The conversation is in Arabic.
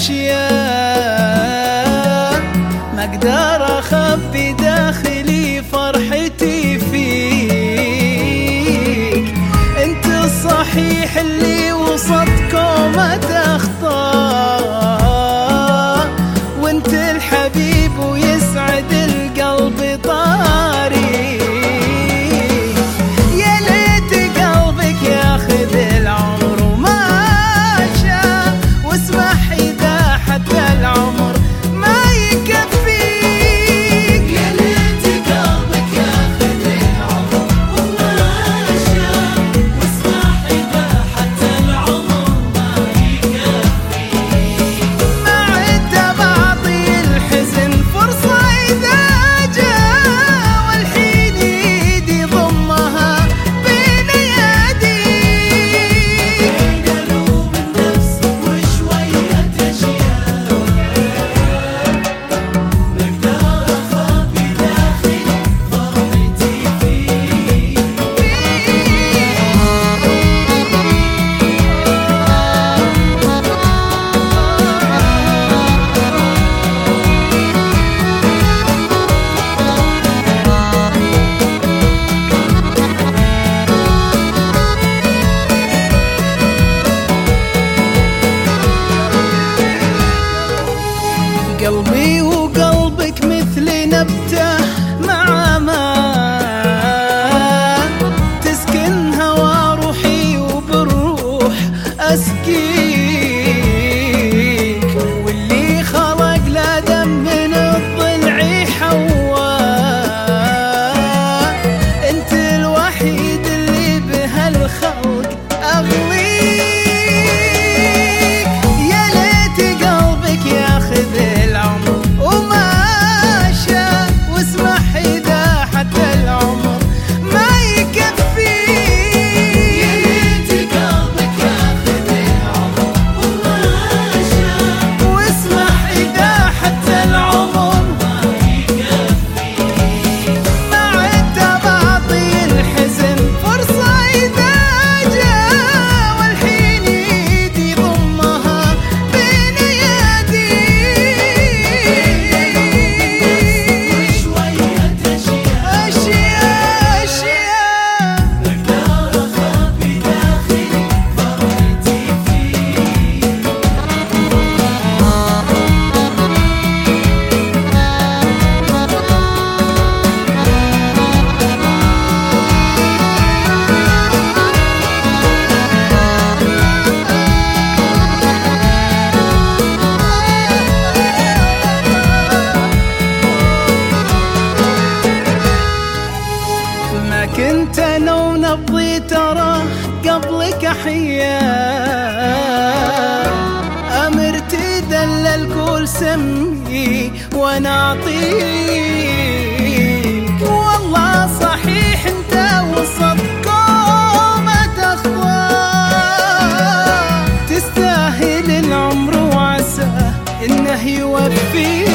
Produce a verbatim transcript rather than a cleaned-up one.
أشياء ما أقدر أخبي داخلي فرحتي فيك. أنت الصحيح اللي وسط كومة أخطاء، وأنت الحبيب ويسعد القلب طاري. يا ليت قلبك ياخذ العمر وماشى، واسمح إذا حتى العمر ما يكفيك. يا ليت قلبك ياخذ العمر وماشى، واسمح إذا حتى العمر ما يكفيك. ما عدت بعطي الحزن فرصة إذا جاء، والحين يدي ضمها بين يديك. قلوب النفس وشوية أشياء نقدر أخبي داخلي فرحتي فيك. قلبي وقلبك مثل نبتة مع ماء، تسكن هوا روحي وبالروح أسقيك. واللي خلق لادم من الضلع حواء، أنت الوحيد اللي بهالخلق أغليك. يا ليت قلبك ياخذ العمر وماشى، واسمح إذا حتى العمر ما يكفيك. يا ليت قلبك ياخذ العمر وماشى، واسمح إذا حتى العمر ما يكفيك. ما عدت بعطي الحزن فرصة إذا جاء، والحين يدي ضمها بين يديك. وشوية أشياء أشياء أشياء نقدر أخبي داخلي فرحتي فيك. ما كنت انا ونبضي ترى قبلك احياء، امر تدلل كل سمي وانا اعطيك. والله صحيح انت وسط كومة اخطاء، تستاهل العمر وعسى انه يوفيك.